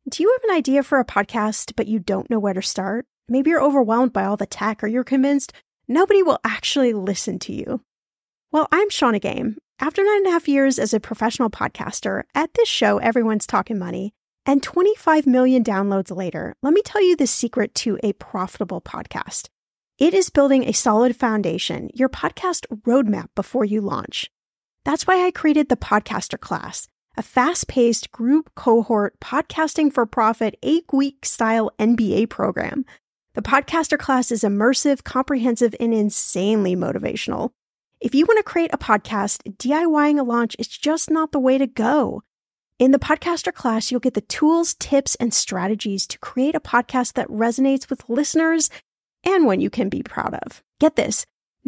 Do you have an idea for a podcast, but you don't know where to start? Maybe you're overwhelmed by all the tech, or you're convinced nobody will actually listen to you. Well, I'm Shannah Game. After 9.5 years as a professional podcaster, at this show, everyone's talking money, and 25 million downloads later, let me tell you the secret to a profitable podcast. It is building a solid foundation, your podcast roadmap before you launch. That's why I created the Podcaster Class, a fast-paced group cohort podcasting for profit 8-week style MBA program. The Podcaster Class is immersive, comprehensive, and insanely motivational. If you want to create a podcast, DIYing a launch is just not the way to go. In the Podcaster Class, you'll get the tools, tips, and strategies to create a podcast that resonates with listeners and one you can be proud of. Get this,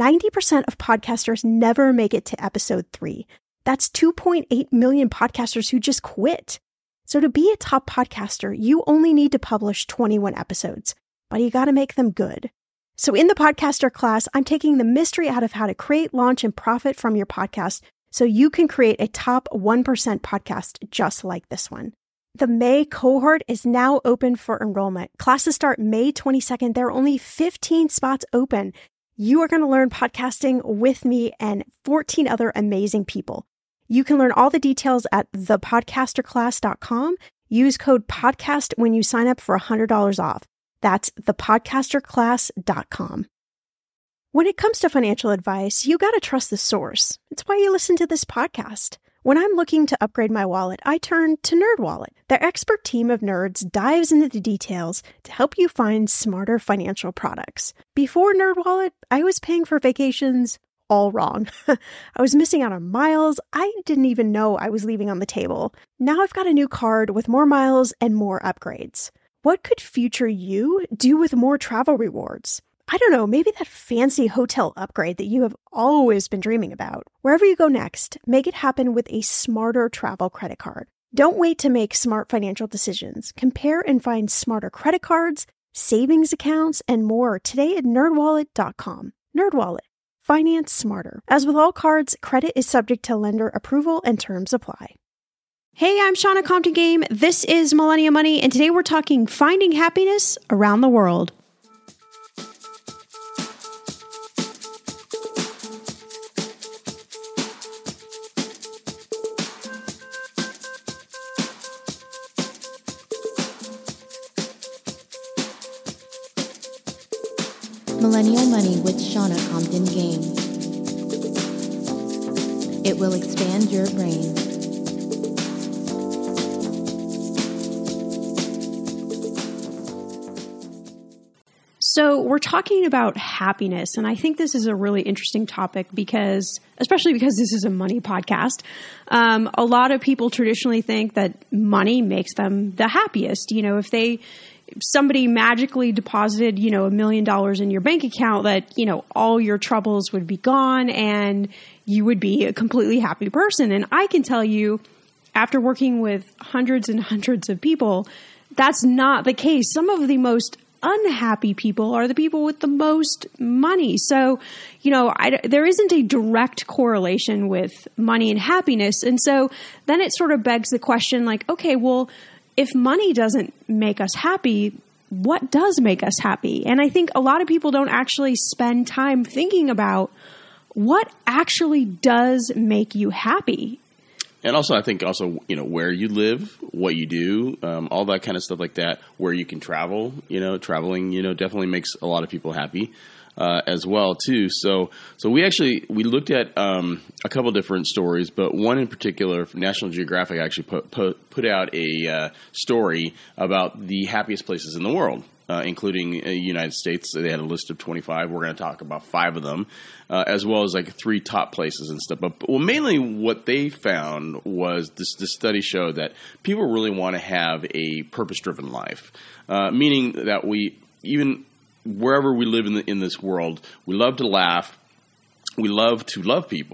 90% of podcasters never make it to episode 3. That's 2.8 million podcasters who just quit. So to be a top podcaster, you only need to publish 21 episodes, but you got to make them good. So in the Podcaster Class, I'm taking the mystery out of how to create, launch, and profit from your podcast so you can create a top 1% podcast just like this one. The May cohort is now open for enrollment. Classes start May 22nd. There are only 15 spots open. You are going to learn podcasting with me and 14 other amazing people. You can learn all the details at thepodcasterclass.com. Use code PODCAST when you sign up for $100 off. That's thepodcasterclass.com. When it comes to financial advice, you got to trust the source. It's why you listen to this podcast. When I'm looking to upgrade my wallet, I turn to NerdWallet. Their expert team of nerds dives into the details to help you find smarter financial products. Before NerdWallet, I was paying for vacations all wrong. I was missing out on miles I didn't even know I was leaving on the table. Now I've got a new card with more miles and more upgrades. What could future you do with more travel rewards? I don't know, maybe that fancy hotel upgrade that you have always been dreaming about. Wherever you go next, make it happen with a smarter travel credit card. Don't wait to make smart financial decisions. Compare and find smarter credit cards, savings accounts, and more today at nerdwallet.com. NerdWallet. Finance smarter. As with all cards, credit is subject to lender approval and terms apply. Hey, I'm Shannah Compton Game. This is Millennial Money, and today we're talking finding happiness around the world. Millennial Money with Shannah Compton Game. It will expand your brain. So we're talking about happiness, and I think this is a really interesting topic especially because this is a money podcast. A lot of people traditionally think that money makes them the happiest. You know, if somebody magically deposited, $1 million in your bank account, that, all your troubles would be gone and you would be a completely happy person. And I can tell you, after working with hundreds and hundreds of people, that's not the case. Some of the most unhappy people are the people with the most money. So, there isn't a direct correlation with money and happiness. And so then it sort of begs the question like, okay, well, if money doesn't make us happy, what does make us happy? And I think a lot of people don't actually spend time thinking about what actually does make you happy. And also, I think where you live, what you do, all that kind of stuff like that, where you can travel, traveling, definitely makes a lot of people happy. As well too. So we looked at a couple different stories, but one in particular, National Geographic actually put out a story about the happiest places in the world, including the United States. They had a list of 25. We're going to talk about 5 of them, as well as like 3 top places and stuff. But mainly what they found was this study showed that people really want to have a purpose-driven life, meaning that wherever we live in this world, we love to laugh, we love to love people,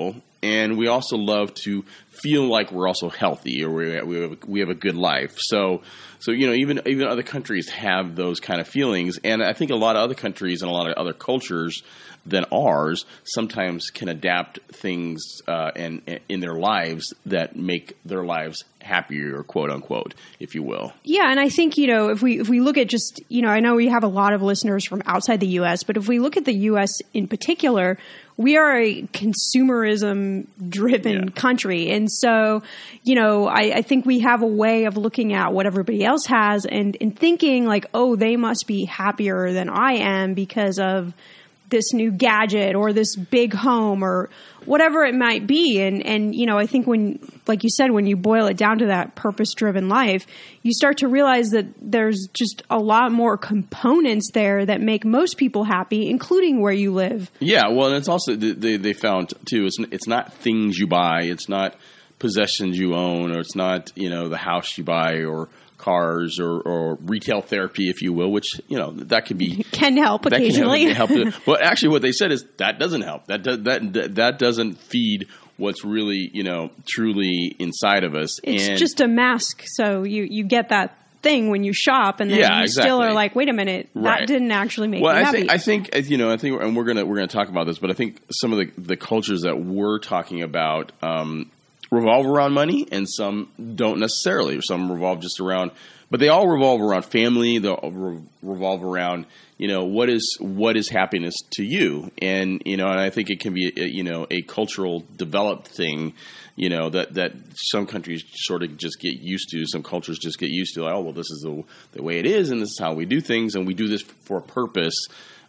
and we also love to feel like we're also healthy, or we have a good life. So even other countries have those kind of feelings, and I think a lot of other countries and a lot of other cultures than ours sometimes can adapt things and in their lives that make their lives happier, quote unquote, if you will. Yeah, and I think, if we look at just, I know we have a lot of listeners from outside the U.S., but if we look at the U.S. in particular, we are a consumerism-driven country. And so, I think we have a way of looking at what everybody else has and thinking like, oh, they must be happier than I am because of this new gadget or this big home or whatever it might be. And I think when, like you said, when you boil it down to that purpose-driven life, you start to realize that there's just a lot more components there that make most people happy, including where you live. Yeah. Well, and it's also, they found too, it's not things you buy. It's not possessions you own, or it's not, the house you buy, or cars, or retail therapy, if you will, which, that can help occasionally. But actually what they said is that doesn't help. That doesn't feed what's really, truly inside of us. It's just a mask. So you get that thing when you shop, and then you still are like, wait a minute, that didn't actually make me happy. I think, and we're gonna talk about this, but I think some of the cultures that we're talking about, revolve around money, and some don't necessarily. Some revolve just around, but they all revolve around family. They all revolve around, what is happiness to you, and and I think it can be a cultural developed thing, that some countries sort of just get used to. Some cultures just get used to, like, oh, well, this is the way it is, and this is how we do things, and we do this for a purpose,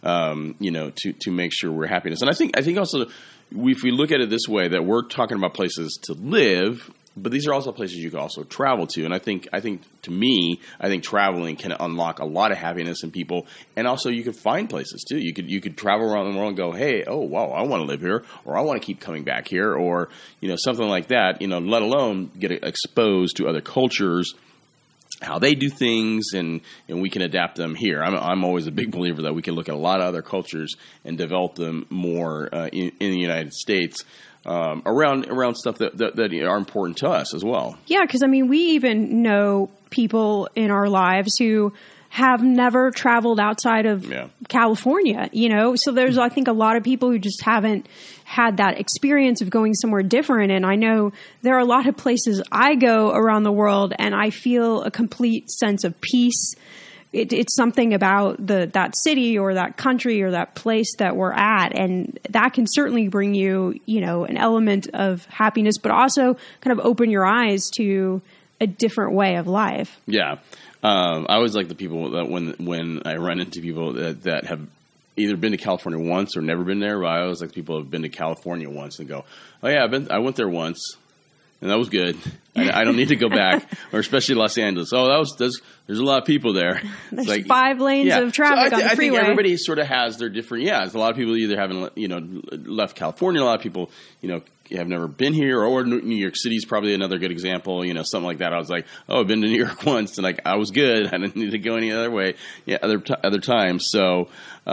to make sure we're happiness. And I think also, if we look at it this way, that we're talking about places to live, but these are also places you can also travel to. And I think to me, traveling can unlock a lot of happiness in people. And also you could find places too. You could travel around the world and go, hey, oh, wow, I want to live here, or I want to keep coming back here, or, something like that, let alone get exposed to other cultures, how they do things, and we can adapt them here. I'm always a big believer that we can look at a lot of other cultures and develop them more in the United States around stuff that are important to us as well. Yeah, because we even know people in our lives who have never traveled outside of California, So there's, I think, a lot of people who just haven't had that experience of going somewhere different. And I know there are a lot of places I go around the world and I feel a complete sense of peace. It's something about that city or that country or that place that we're at. And that can certainly bring you, an element of happiness, but also kind of open your eyes to a different way of life. Yeah. I always like the people that when I run into people that have either been to California once or never been there, but I always like people who have been to California once and go, oh yeah, I went there once and that was good. I don't need to go back, or especially Los Angeles. Oh, there's a lot of people there. There's like 5 lanes of traffic on the freeway. I think everybody sort of has their different, there's a lot of people either haven't, left California. A lot of people, have never been here, or New York City is probably another good example, something like that. I was like, oh, I've been to New York once, and I was good. I didn't need to go any other way. Yeah, other times. So,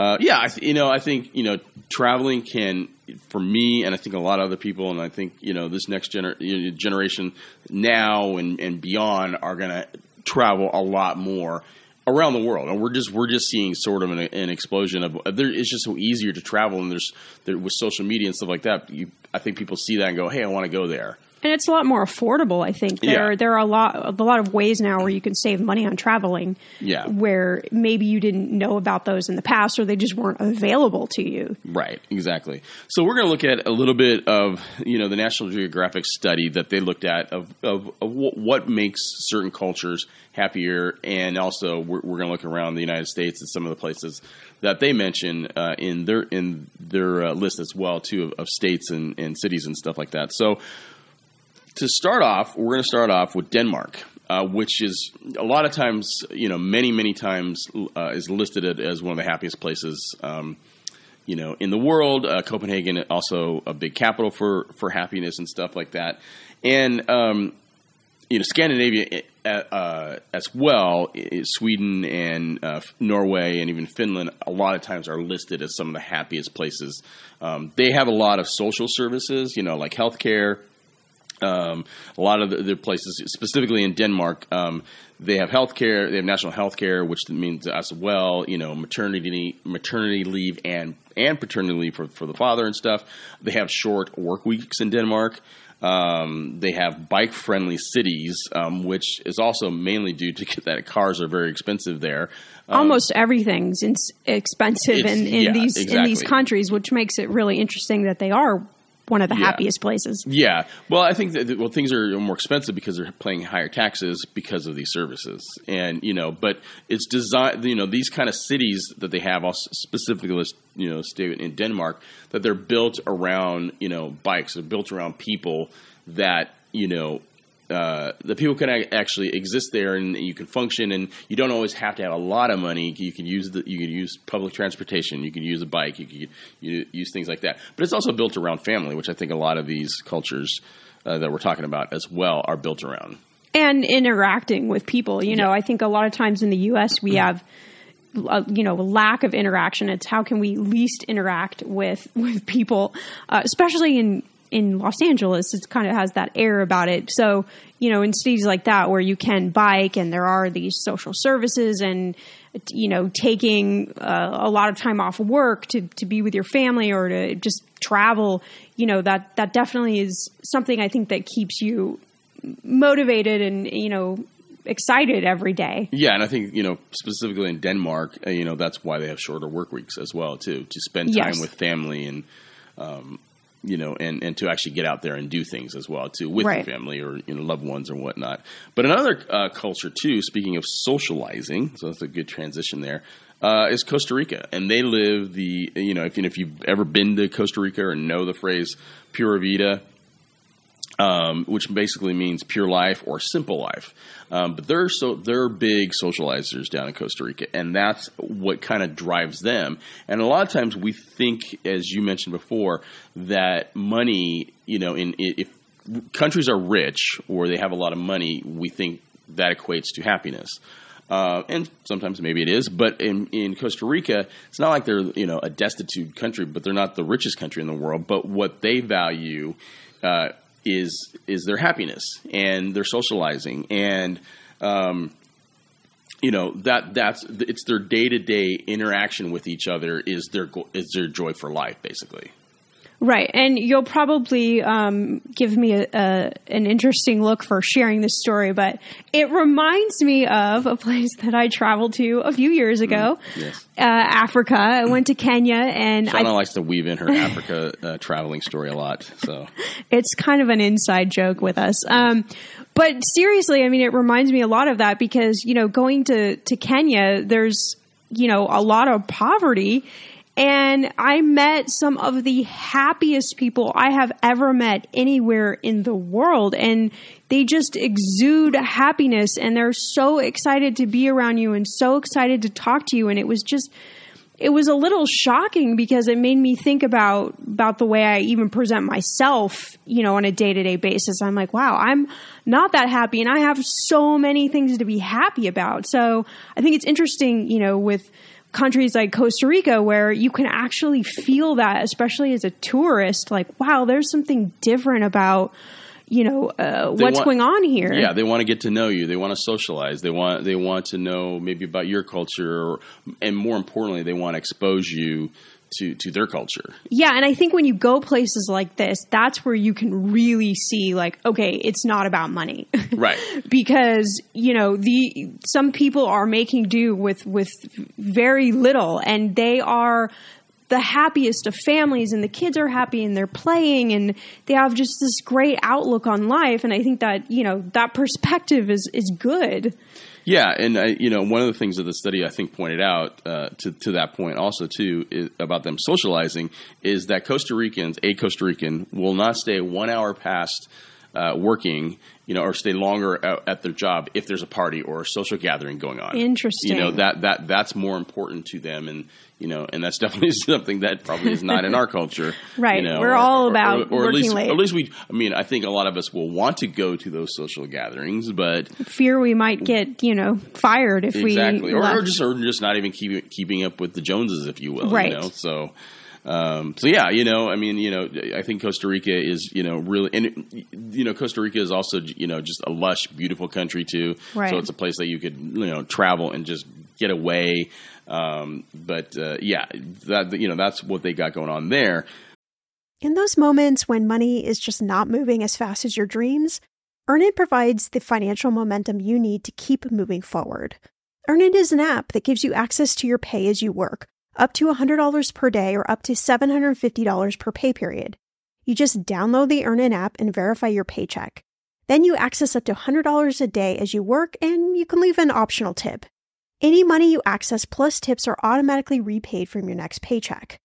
I think traveling can, for me, and I think a lot of other people, and I think this next generation now and beyond are going to travel a lot more around the world, and we're just seeing sort of an explosion of it's just so easier to travel, and there with social media and stuff like that. I think people see that and go, hey, I want to go there. And it's a lot more affordable, I think. There are a lot of ways now where you can save money on traveling. Yeah. Where maybe you didn't know about those in the past, or they just weren't available to you. Right. Exactly. So we're going to look at a little bit of the National Geographic study that they looked at of what makes certain cultures happier, and also we're going to look around the United States and some of the places that they mention in their list as well too of states and cities and stuff like that. So. To start off, we're going to start off with Denmark, which is a lot of times, many times is listed as one of the happiest places, in the world. Copenhagen, also a big capital for happiness and stuff like that. And, Scandinavia as well, Sweden and Norway and even Finland, a lot of times are listed as some of the happiest places. They have a lot of social services, like healthcare. A lot of the places, specifically in Denmark, they have healthcare. They have national healthcare, which means as well, maternity leave and paternity leave for the father and stuff. They have short work weeks in Denmark. They have bike-friendly cities, which is also mainly due to that cars are very expensive there. Almost everything's expensive in these countries, which makes it really interesting that they are one of the happiest places. Yeah. Well, I think that things are more expensive because they're paying higher taxes because of these services. And, but it's designed, these kind of cities that they have, also specifically, stay in Denmark, that they're built around, bikes. They're built around people that, the people can actually exist there and you can function, and you don't always have to have a lot of money. You can use public transportation. You can use a bike. You can use things like that. But it's also built around family, which I think a lot of these cultures that we're talking about as well are built around. And interacting with people. I think a lot of times in the U.S. we have lack of interaction. It's how can we least interact with people, especially in Los Angeles. It kind of has that air about it. So, in cities like that where you can bike and there are these social services and, taking a lot of time off work to be with your family or to just travel, that definitely is something I think that keeps you motivated and, excited every day. Yeah. And I think, specifically in Denmark, that's why they have shorter work weeks as well, too, to spend time with family and, and to actually get out there and do things as well, too, with your family or, loved ones or whatnot. But another culture, too, speaking of socializing, so that's a good transition there, is Costa Rica. And they live if you've ever been to Costa Rica or know the phrase Pura Vida, which basically means pure life or simple life. But they're big socializers down in Costa Rica, and that's what kind of drives them. And a lot of times we think, as you mentioned before, that money, if countries are rich or they have a lot of money, we think that equates to happiness. And sometimes maybe it is, but in Costa Rica, it's not like they're, a destitute country, but they're not the richest country in the world. But what they value, is their happiness and their socializing, and it's their day-to-day interaction with each other is their joy for life, basically. Right. And you'll probably give me an interesting look for sharing this story, but it reminds me of a place that I traveled to a few years ago, Africa. I went to Kenya. And Shauna likes to weave in her Africa traveling story a lot. So it's kind of an inside joke with us. But seriously, it reminds me a lot of that because, going to Kenya, there's, a lot of poverty. And I met some of the happiest people I have ever met anywhere in the world. And they just exude happiness and they're so excited to be around you and so excited to talk to you. And it was a little shocking because it made me think about the way I even present myself, on a day-to-day basis. I'm like, wow, I'm not that happy and I have so many things to be happy about. So I think it's interesting, with countries like Costa Rica where you can actually feel that, especially as a tourist, like, wow, there's something different about, what's going on here. Yeah. They want to get to know you. They want to socialize. They want to know maybe about your culture and more importantly, they want to expose you to their culture. Yeah. And I think when you go places like this, that's where you can really see like, okay, it's not about money. Right. Because, some people are making do with very little and they are the happiest of families and the kids are happy and they're playing and they have just this great outlook on life. And I think that, that perspective is good. Yeah, and one of the things that the study I think pointed out to that point also too is about them socializing is that a Costa Rican will not stay 1 hour past working, or stay longer at their job if there's a party or a social gathering going on. Interesting. That's more important to them, and and that's definitely something that probably is not in our culture. Right. We're all about working late. At least I think a lot of us will want to go to those social gatherings, but fear we might get, fired if we left. or just not even keeping up with the Joneses, if you will. Right. So yeah, I think Costa Rica is, really, and, Costa Rica is also, just a lush, beautiful country too. Right. So it's a place that you could, travel and just get away. That's what they got going on there. In those moments when money is just not moving as fast as your dreams, Earnin provides the financial momentum you need to keep moving forward. Earnin is an app that gives you access to your pay as you work, up to $100 per day or up to $750 per pay period. You just download the Earnin app and verify your paycheck. Then you access up to $100 a day as you work, and you can leave an optional tip. Any money you access plus tips are automatically repaid from your next paycheck.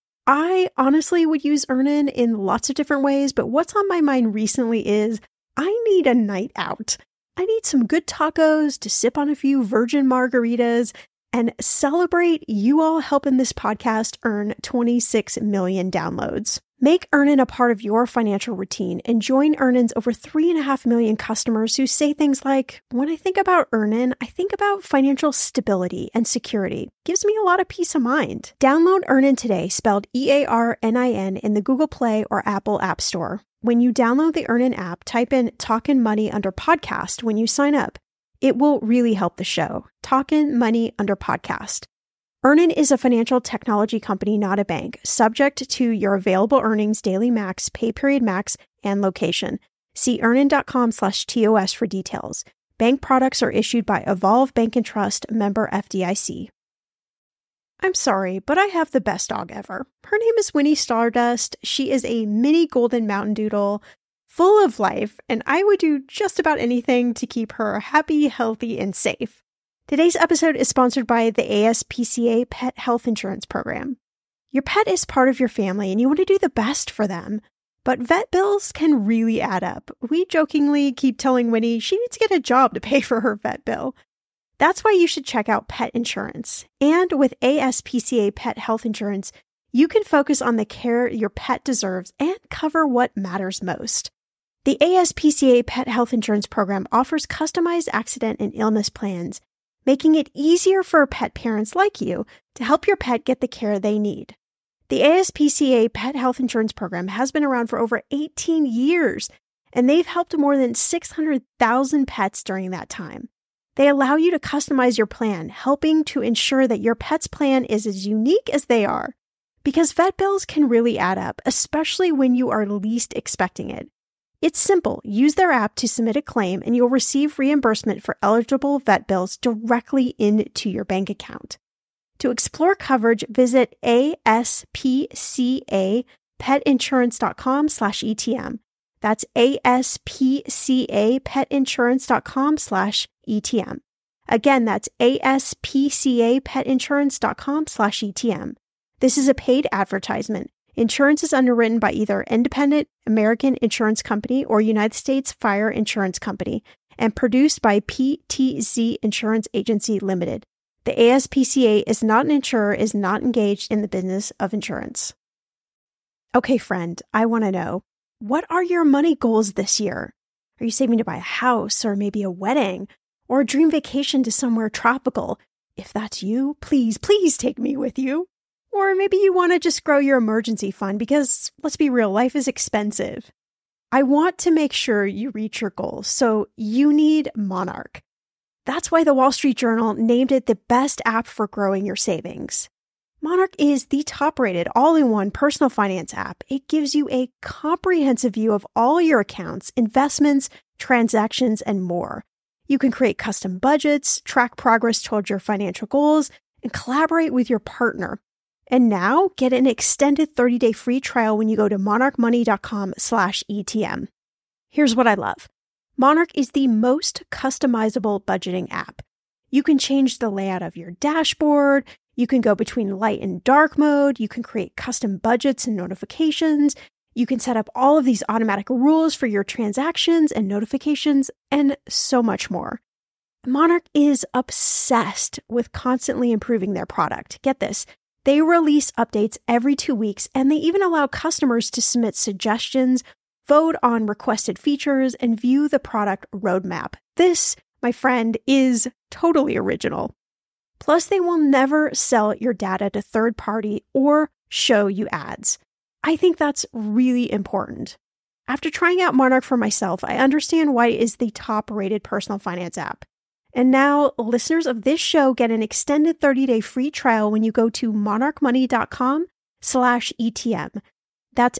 I honestly would use Earnin in lots of different ways, but what's on my mind recently is I need a night out. I need some good tacos to sip on a few virgin margaritas and celebrate you all helping this podcast earn 26 million downloads. Make Earnin a part of your financial routine and join Earnin's over 3.5 million customers who say things like, when I think about Earnin, I think about financial stability and security. Gives me a lot of peace of mind. Download Earnin today, spelled EARNIN, in the Google Play or Apple App Store. When you download the Earnin app, type in Talkin' Money under podcast when you sign up. It will really help the show. Talkin' Money under podcast. Earnin is a financial technology company, not a bank, subject to your available earnings, daily max, pay period max, and location. See earnin.com/TOS for details. Bank products are issued by Evolve Bank and Trust, member FDIC. I'm sorry, but I have the best dog ever. Her name is Winnie Stardust. She is a mini golden mountain doodle, full of life, and I would do just about anything to keep her happy, healthy, and safe. Today's episode is sponsored by the ASPCA Pet Health Insurance Program. Your pet is part of your family and you want to do the best for them, but vet bills can really add up. We jokingly keep telling Winnie she needs to get a job to pay for her vet bill. That's why you should check out pet insurance. And with ASPCA Pet Health Insurance, you can focus on the care your pet deserves and cover what matters most. The ASPCA Pet Health Insurance Program offers customized accident and illness plans, making it easier for pet parents like you to help your pet get the care they need. The ASPCA Pet Health Insurance Program has been around for over 18 years, and they've helped more than 600,000 pets during that time. They allow you to customize your plan, helping to ensure that your pet's plan is as unique as they are. Because vet bills can really add up, especially when you are least expecting it. It's simple. Use their app to submit a claim and you'll receive reimbursement for eligible vet bills directly into your bank account. To explore coverage, visit aspcapetinsurance.com/ETM. That's aspcapetinsurance.com/ETM. Again, that's aspcapetinsurance.com/ETM. This is a paid advertisement. Insurance is underwritten by either Independent American Insurance Company or United States Fire Insurance Company and produced by PTZ Insurance Agency Limited. The ASPCA is not an insurer, is not engaged in the business of insurance. Okay, friend, I want to know, what are your money goals this year? Are you saving to buy a house or maybe a wedding or a dream vacation to somewhere tropical? If that's you, please take me with you. Or maybe you want to just grow your emergency fund because, let's be real, life is expensive. I want to make sure you reach your goals, so you need Monarch. That's why the Wall Street Journal named it the best app for growing your savings. Monarch is the top-rated all-in-one personal finance app. It gives you a comprehensive view of all your accounts, investments, transactions, and more. You can create custom budgets, track progress towards your financial goals, and collaborate with your partner. And now, get an extended 30-day free trial when you go to monarchmoney.com/ETM. Here's what I love. Monarch is the most customizable budgeting app. You can change the layout of your dashboard. You can go between light and dark mode. You can create custom budgets and notifications. You can set up all of these automatic rules for your transactions and notifications and so much more. Monarch is obsessed with constantly improving their product. Get this. They release updates every 2 weeks, and they even allow customers to submit suggestions, vote on requested features, and view the product roadmap. This, my friend, is totally original. Plus, they will never sell your data to third party or show you ads. I think that's really important. After trying out Monarch for myself, I understand why it is the top-rated personal finance app. And now, listeners of this show get an extended 30-day free trial when you go to monarchmoney.com/ETM. That's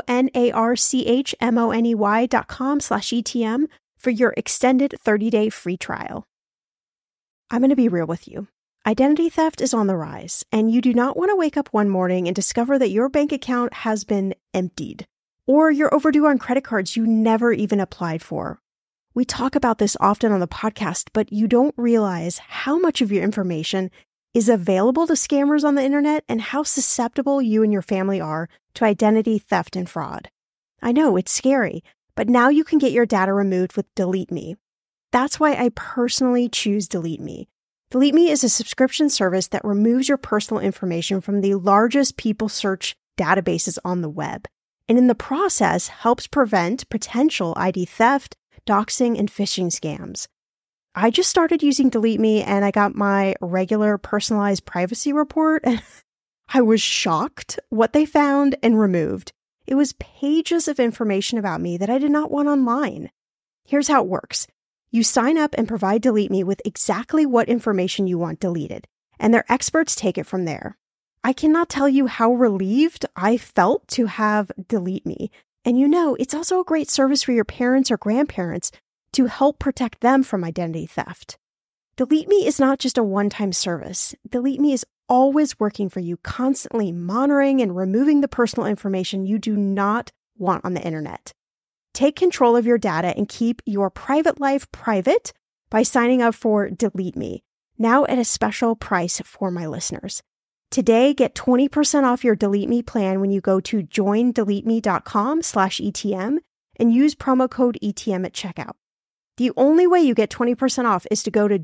monarchmoney.com/ETM for your extended 30-day free trial. I'm going to be real with you. Identity theft is on the rise, and you do not want to wake up one morning and discover that your bank account has been emptied, or you're overdue on credit cards you never even applied for. We talk about this often on the podcast, but you don't realize how much of your information is available to scammers on the internet and how susceptible you and your family are to identity theft and fraud. I know, it's scary, but now you can get your data removed with Delete Me. That's why I personally choose Delete Me. Delete Me is a subscription service that removes your personal information from the largest people search databases on the web, and in the process helps prevent potential ID theft, doxing, and phishing scams. I just started using Delete Me and I got my regular personalized privacy report and I was shocked what they found and removed. It was pages of information about me that I did not want online. Here's how it works. You sign up and provide Delete Me with exactly what information you want deleted, and their experts take it from there. I cannot tell you how relieved I felt to have Delete Me. And it's also a great service for your parents or grandparents to help protect them from identity theft. Delete Me is not just a one-time service. Delete Me is always working for you, constantly monitoring and removing the personal information you do not want on the internet. Take control of your data and keep your private life private by signing up for Delete Me, now at a special price for my listeners. Today, get 20% off your Delete Me plan when you go to joindeleteme.com/ETM and use promo code ETM at checkout. The only way you get 20% off is to go to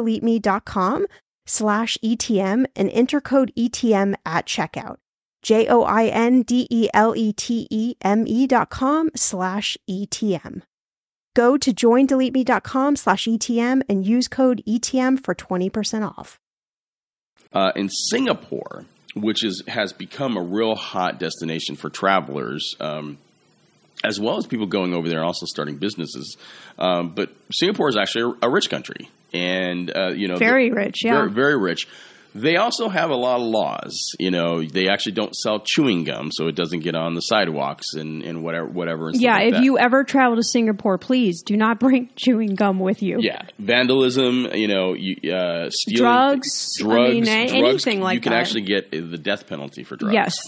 joindeleteme.com/ETM and enter code ETM at checkout. joindeleteme.com/ETM. Go to joindeleteme.com/ETM and use code ETM for 20% off. In Singapore, which has become a real hot destination for travelers, as well as people going over there and also starting businesses. But Singapore is actually a rich country, and very rich, yeah, very, very rich. They also have a lot of laws. They actually don't sell chewing gum, so it doesn't get on the sidewalks and whatever. And yeah, like if that. you ever travel to Singapore, please do not bring chewing gum with you. Yeah, vandalism. Stealing, drugs. Anything like that. You can actually get the death penalty for drugs. Yes.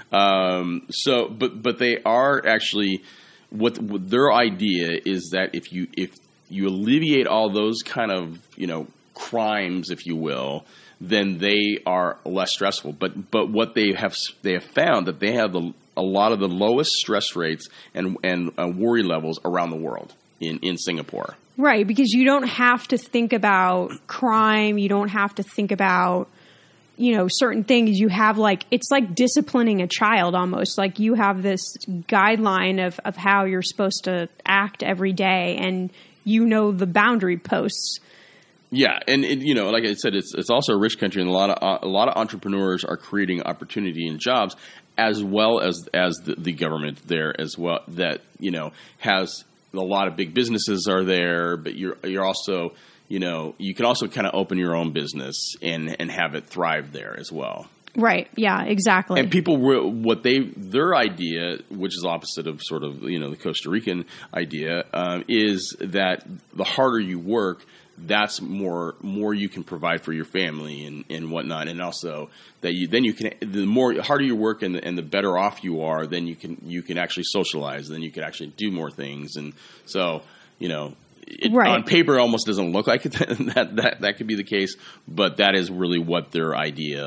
But they are actually what their idea is that if you alleviate all those kind of crimes, if you will, then they are less stressful. But what they have found that they have a lot of the lowest stress rates and worry levels around the world in Singapore. Right, because you don't have to think about crime. You don't have to think about certain things. You have it's like disciplining a child almost. Like you have this guideline of how you're supposed to act every day, and the boundary posts. Yeah, and like I said, it's also a rich country, and a lot of entrepreneurs are creating opportunity and jobs, as well as the government there as well. That has a lot of big businesses are there, but you're also you can also kind of open your own business and have it thrive there as well. Right. Yeah. Exactly. And people their idea, which is opposite of sort of the Costa Rican idea, is that the harder you work, that's more you can provide for your family and whatnot, and also that the harder you work and the better off you are, then you can actually socialize, then you can actually do more things, and so right. On paper it almost doesn't look like it, that could be the case, but that is really what their idea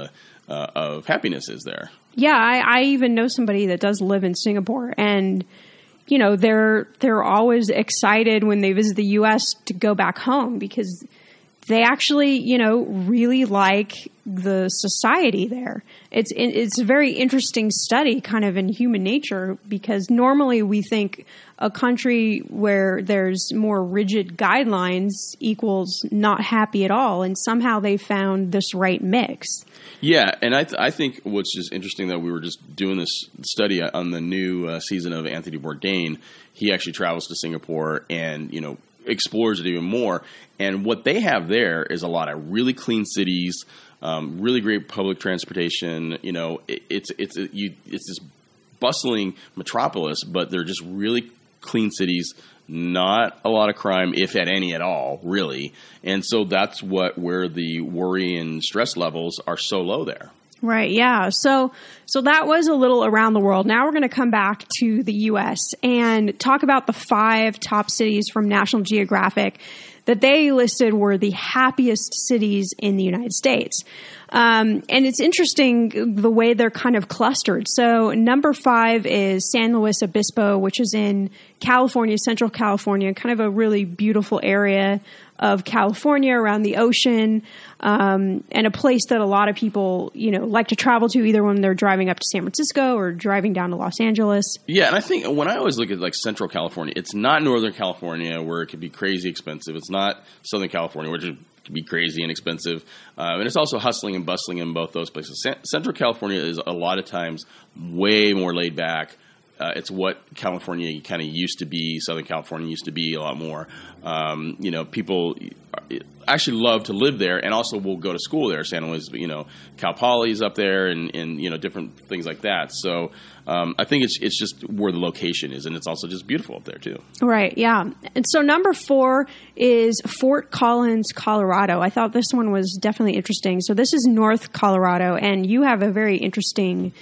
of happiness is there. Yeah, I even know somebody that does live in Singapore, and you know, they're always excited when they visit the U.S. to go back home because they actually, you know, really like the society there. It's a very interesting study kind of in human nature because normally we think a country where there's more rigid guidelines equals not happy at all. And somehow they found this right mix. Yeah, and I think what's just interesting that we were just doing this study on the new season of Anthony Bourdain. He actually travels to Singapore and, you know, explores it even more. And what they have there is a lot of really clean cities, really great public transportation. You know, it's this bustling metropolis, but they're just really clean cities. Not a lot of crime, if at any at all, really. And so that's where the worry and stress levels are so low there. Right. Yeah. So that was a little around the world. Now we're going to come back to the U.S. and talk about the 5 top cities from National Geographic that they listed were the happiest cities in the United States. And it's interesting the way they're kind of clustered. So number 5 is San Luis Obispo, which is in California, Central California, kind of a really beautiful area of California around the ocean, and a place that a lot of people, you know, like to travel to either when they're driving up to San Francisco or driving down to Los Angeles. Yeah, and I think when I always look at like Central California, it's not Northern California where it could be crazy expensive. It's not Southern California, which could be crazy and expensive. And it's also hustling and bustling in both those places. Central California is a lot of times way more laid back. It's what California kind of used to be. Southern California used to be a lot more. You know, people actually love to live there and also will go to school there. San Luis, you know, Cal Poly's up there and you know, different things like that. So I think it's just where the location is, and it's also just beautiful up there too. Right, yeah. And so number 4 is Fort Collins, Colorado. I thought this one was definitely interesting. So this is North Colorado, and you have a very interesting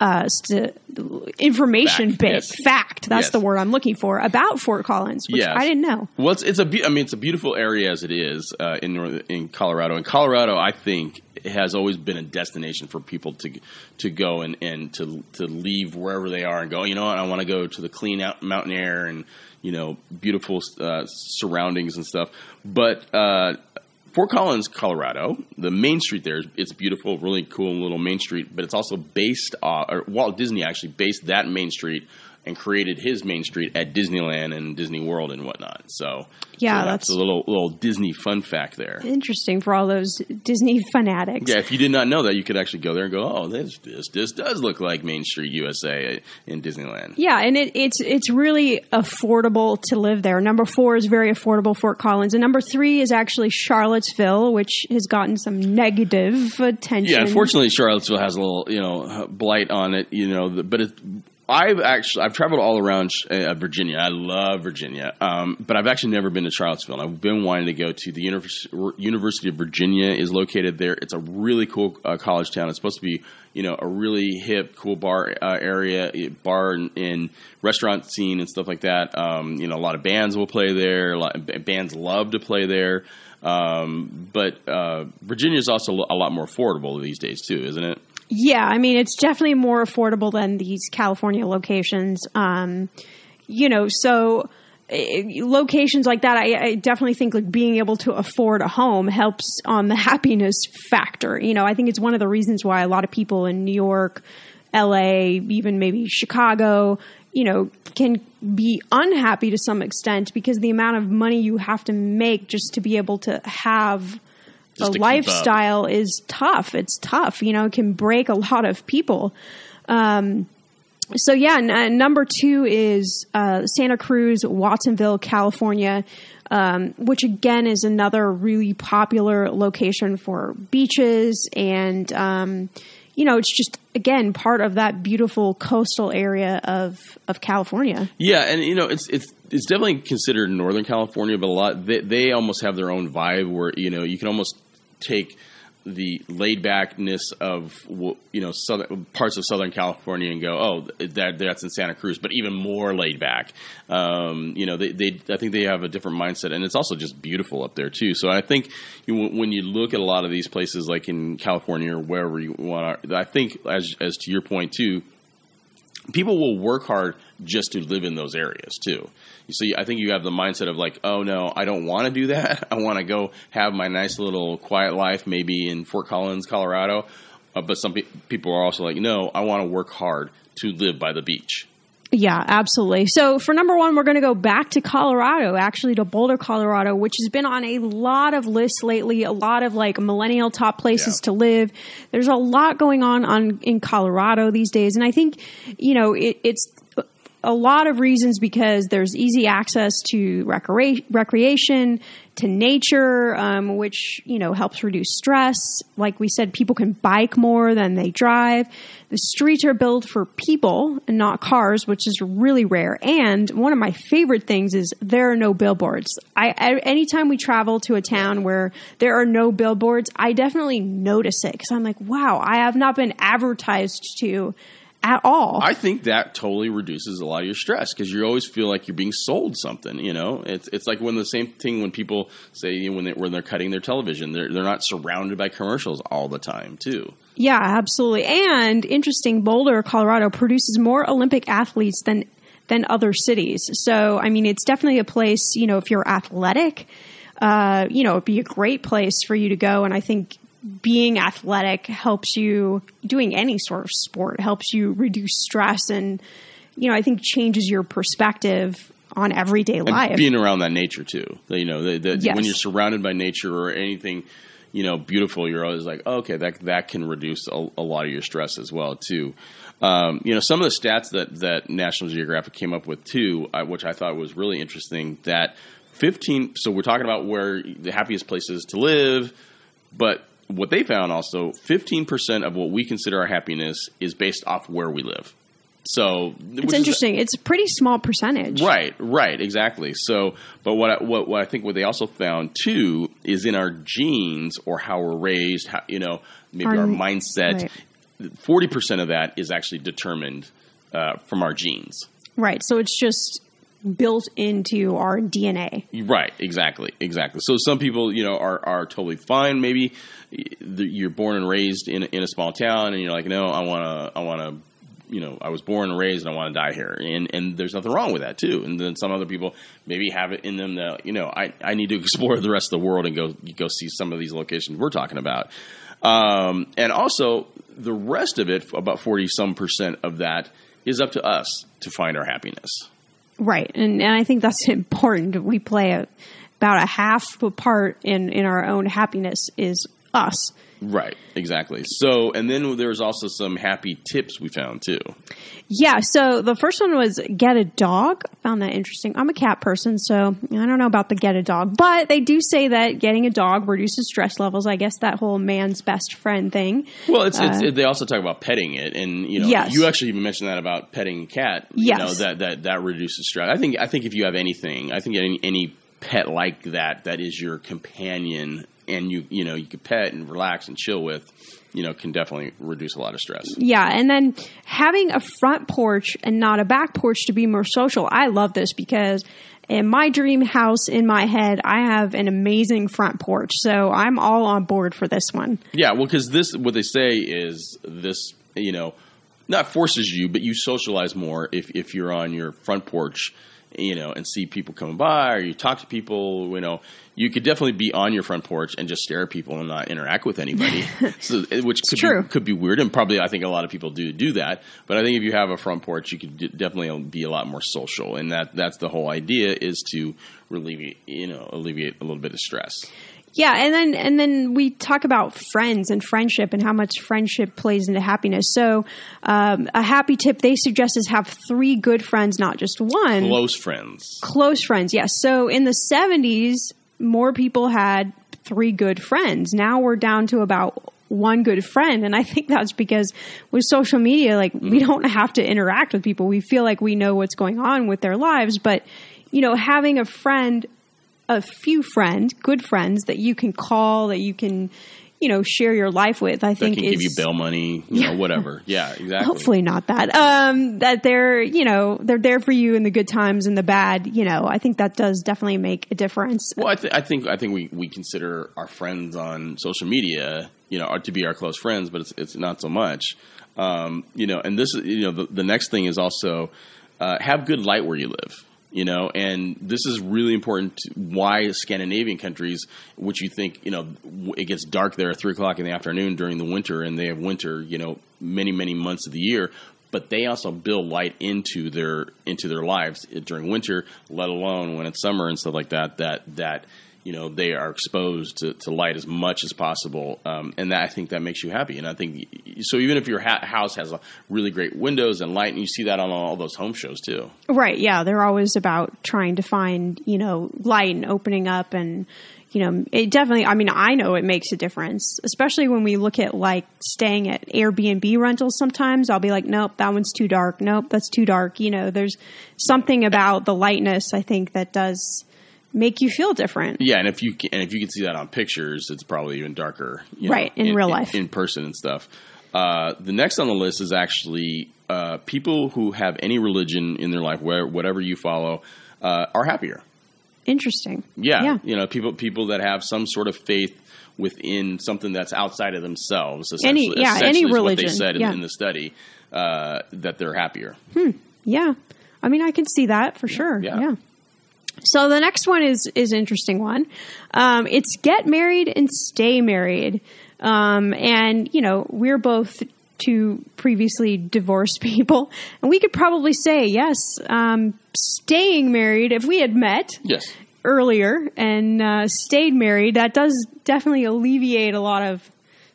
information fact. That's the word I'm looking for about Fort Collins, which I didn't know. Well, it's a beautiful area as it is in Colorado. And Colorado, I think, has always been a destination for people to go and to leave wherever they are and go, you know what, I want to go to the clean out mountain air and, you know, beautiful surroundings and stuff. But Fort Collins, Colorado, the main street there, it's beautiful, really cool little main street, but it's also based Walt Disney actually based that main street and created his main street at Disneyland and Disney World and whatnot. So that's a little Disney fun fact there. Interesting for all those Disney fanatics. Yeah, if you did not know that, you could actually go there and go, oh, this does look like Main Street USA in Disneyland. Yeah, and it's really affordable to live there. Number 4 is very affordable, Fort Collins, and number 3 is actually Charlottesville, which has gotten some negative attention. Yeah, unfortunately, Charlottesville has a little, you know, blight on it, you know, but I've traveled all around Virginia. I love Virginia, but I've actually never been to Charlottesville. I've been wanting to go to the University of Virginia is located there. It's a really cool college town. It's supposed to be, you know, a really hip, cool bar area, bar and restaurant scene and stuff like that. You know, a lot of bands will play there. Bands love to play there. But Virginia is also a lot more affordable these days too, isn't it? Yeah, I mean, it's definitely more affordable than these California locations. You know, so locations like that, I definitely think like being able to afford a home helps on the happiness factor. You know, I think it's one of the reasons why a lot of people in New York, LA, even maybe Chicago, you know, can be unhappy to some extent because the amount of money you have to make just to be able to have the lifestyle is tough. It's tough. You know, it can break a lot of people. So yeah, number 2 is Santa Cruz, Watsonville, California, which again is another really popular location for beaches. And, you know, it's just, again, part of that beautiful coastal area of California. Yeah. And, you know, it's definitely considered Northern California, but they almost have their own vibe where, you know, you can almost take the laid backness of southern parts of Southern California and go, oh, that's in Santa Cruz, but even more laid back. I think they have a different mindset, and it's also just beautiful up there too. So I think when you look at a lot of these places, like in California or wherever you want to, I think as to your point too, people will work hard just to live in those areas too. So I think you have the mindset of like, oh no, I don't want to do that. I want to go have my nice little quiet life, maybe in Fort Collins, Colorado. But some people are also like, no, I want to work hard to live by the beach. Yeah, absolutely. So for number one, we're going to go back to Colorado, actually to Boulder, Colorado, which has been on a lot of lists lately, a lot of like millennial top places to live. There's a lot going on in Colorado these days. And I think, it's a lot of reasons because there's easy access to recreation, to nature, which, helps reduce stress. Like we said, people can bike more than they drive. The streets are built for people and not cars, which is really rare. And one of my favorite things is there are no billboards. Anytime we travel to a town where there are no billboards, I definitely notice it because I'm like, wow, I have not been advertised to at all. I think that totally reduces a lot of your stress because you always feel like you're being sold something. It's like when the same thing when people say when they're cutting their television, they're not surrounded by commercials all the time too. Yeah, absolutely. And interesting, Boulder, Colorado produces more Olympic athletes than other cities. So I mean, it's definitely a place. If you're athletic, it'd be a great place for you to go. And I think being athletic helps you, doing any sort of sport helps you reduce stress and, I think changes your perspective on everyday life. And being around that nature too. Yes. When you're surrounded by nature or anything, beautiful, you're always like, oh, okay, that can reduce a lot of your stress as well too. Some of the stats that National Geographic came up with too, which I thought was really interesting, that so we're talking about where the happiest places to live, but what they found also, 15% of what we consider our happiness is based off where we live. So it's interesting. It's a pretty small percentage. Right, exactly. So, but what I think what they also found too is in our genes or how we're raised, maybe our mindset. Right. 40% of that is actually determined from our genes. Right. So it's just built into our DNA. Right. Exactly. So some people, are totally fine. Maybe you're born and raised in a small town and you're like, no, I want to, I was born and raised and I want to die here. And there's nothing wrong with that too. And then some other people maybe have it in them that, I need to explore the rest of the world and go see some of these locations we're talking about. And also the rest of it, about 40% of that is up to us to find our happiness. Right. And I think that's important. We play about a half a part in our own happiness is us. Right. Exactly. So, and then there's also some happy tips we found too. Yeah. So the first one was get a dog. I found that interesting. I'm a cat person, so I don't know about the get a dog, but they do say that getting a dog reduces stress levels. I guess that whole man's best friend thing. Well, they also talk about petting it, and yes. You actually even mentioned that about petting a cat. Yes. That reduces stress. I think if you have anything, I think any pet like that is your companion. And you could pet and relax and chill with, can definitely reduce a lot of stress. Yeah. And then having a front porch and not a back porch to be more social. I love this because in my dream house in my head, I have an amazing front porch. So I'm all on board for this one. Yeah. Well, because what they say is this, not forces you, but you socialize more if you're on your front porch, and see people coming by or you talk to people, you could definitely be on your front porch and just stare at people and not interact with anybody. Which could be weird. And probably I think a lot of people do that. But I think if you have a front porch, you could definitely be a lot more social. And that's the whole idea is to alleviate a little bit of stress. Yeah, and then we talk about friends and friendship and how much friendship plays into happiness. So a happy tip they suggest is have 3 good friends, not just one. Close friends. Close friends, yes. So in the 70s, more people had 3 good friends. Now we're down to about 1 good friend. And I think that's because with social media, we don't have to interact with people. We feel like we know what's going on with their lives. But, having a few friends, good friends that you can call, that you can, share your life with, I think that can give you bail money, whatever. Yeah, exactly. Hopefully not that. That they're there for you in the good times and the bad. I think that does definitely make a difference. Well, I think we consider our friends on social media, to be our close friends, but it's not so much. And this, the next thing is also have good light where you live. And this is really important to why Scandinavian countries, which you think, it gets dark there at 3:00 in the afternoon during the winter, and they have winter, many, many months of the year, but they also build light into their lives during winter, let alone when it's summer and stuff like that, they are exposed to light as much as possible. And I think that makes you happy. And I think, so even if your house has really great windows and light, and you see that on all those home shows too. Right. Yeah. They're always about trying to find, light and opening up. And, it definitely, I know it makes a difference, especially when we look at like staying at Airbnb rentals. Sometimes I'll be like, nope, that one's too dark. Nope, that's too dark. There's something about the lightness, I think, that does make you feel different. Yeah, and if you can see that on pictures, it's probably even darker. Right, in real life. In person and stuff. The next on the list is actually people who have any religion in their life, whatever you follow, are happier. Interesting. Yeah. People that have some sort of faith within something that's outside of themselves. Any religion. What they said in the study, that they're happier. Yeah. I can see that for sure. Yeah. So the next one is an interesting one. It's get married and stay married. And, we're both two previously divorced people, and we could probably say, yes, staying married, if we had met earlier and stayed married, that does definitely alleviate a lot of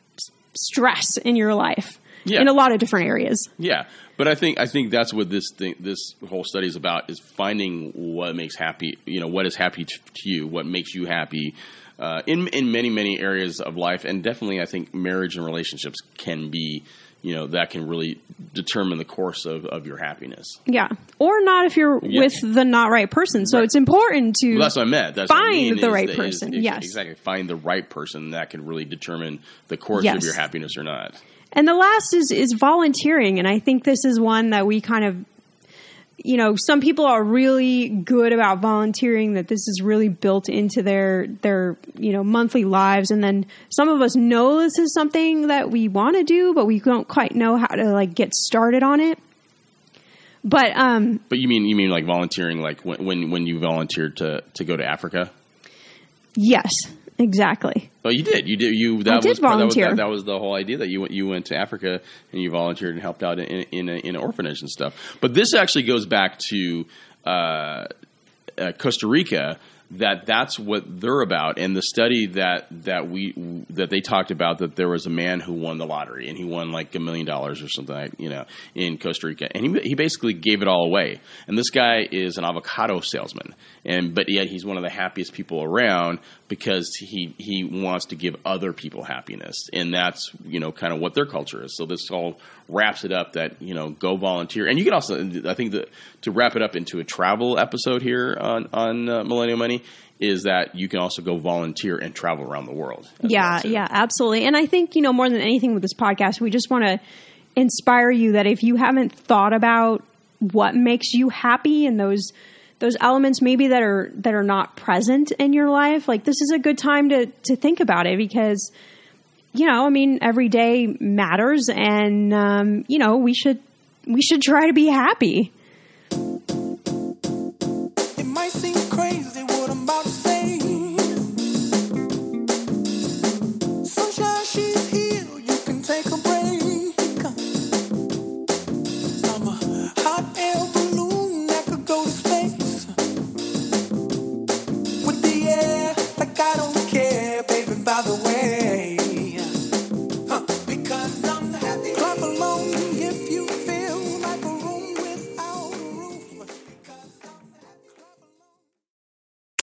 stress in your life in a lot of different areas. Yeah. But I think that's what this whole study is about, is finding what makes happy, what is happy to you, what makes you happy in many, many areas of life. And definitely I think marriage and relationships can be, that can really determine the course of your happiness. Yeah. Or not if you're with the not right person. So it's important to that's what I meant. Find the right person. Yes. Exactly. Find the right person that can really determine the course of your happiness or not. And the last is volunteering. And I think this is one that we kind of, some people are really good about volunteering, that this is really built into their monthly lives. And then some of us know this is something that we want to do, but we don't quite know how to get started on it. But you mean like volunteering, like when you volunteered to go to Africa? Yes. Exactly. Oh, you did. I did volunteer. That was the whole idea, that you went to Africa and you volunteered and helped out in an orphanage and stuff. But this actually goes back to Costa Rica. That's what they're about. And the study that they talked about, that there was a man who won the lottery, and he won like $1 million or something, in Costa Rica, and he basically gave it all away. And this guy is an avocado salesman, but yet he's one of the happiest people around, because he wants to give other people happiness, and that's kind of what their culture is. So this all wraps it up, that go volunteer. And you can also, I think, to wrap it up into a travel episode here on Millennial Money, is that you can also go volunteer and travel around the world. Yeah, absolutely. And I think, more than anything with this podcast, we just want to inspire you that if you haven't thought about what makes you happy, and those elements maybe that are not present in your life, like, this is a good time to think about it, because every day matters, and we should try to be happy. It might seem crazy what I'm about to say. Sunshine, she's here, you can take a break. I'm a hot air balloon that could go to space. With the air, like I don't care, baby, by the way.